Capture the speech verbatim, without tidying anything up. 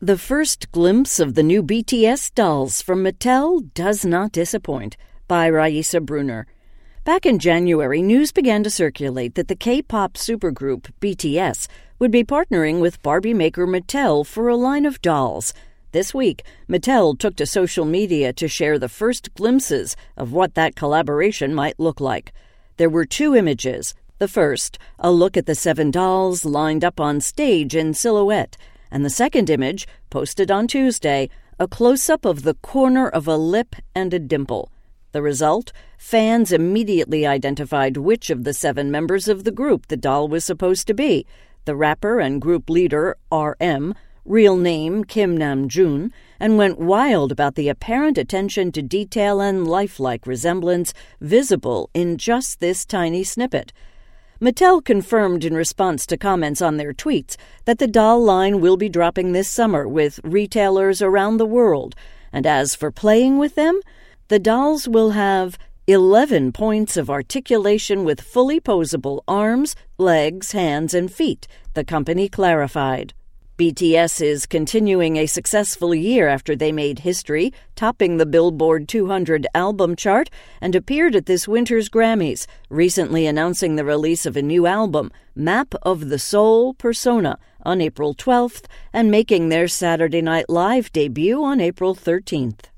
The first glimpse of the new B T S dolls from Mattel does not disappoint, by Raisa Brunner. Back in January, news began to circulate that the K-pop supergroup B T S would be partnering with Barbie maker Mattel for a line of dolls. This week, Mattel took to social media to share the first glimpses of what that collaboration might look like. There were two images. The first, a look at the seven dolls lined up on stage in silhouette, and the second image, posted on Tuesday, a close-up of the corner of a lip and a dimple. The result? Fans immediately identified which of the seven members of the group the doll was supposed to be. The rapper and group leader, R M, real name Kim Namjoon, and went wild about the apparent attention to detail and lifelike resemblance visible in just this tiny snippet. Mattel confirmed in response to comments on their tweets that the doll line will be dropping this summer with retailers around the world, and as for playing with them, the dolls will have eleven points of articulation with fully posable arms, legs, hands, and feet, the company clarified. B T S is continuing a successful year after they made history, topping the Billboard two hundred album chart, and appeared at this winter's Grammys, recently announcing the release of a new album, Map of the Soul Persona, on April twelfth, and making their Saturday Night Live debut on April thirteenth.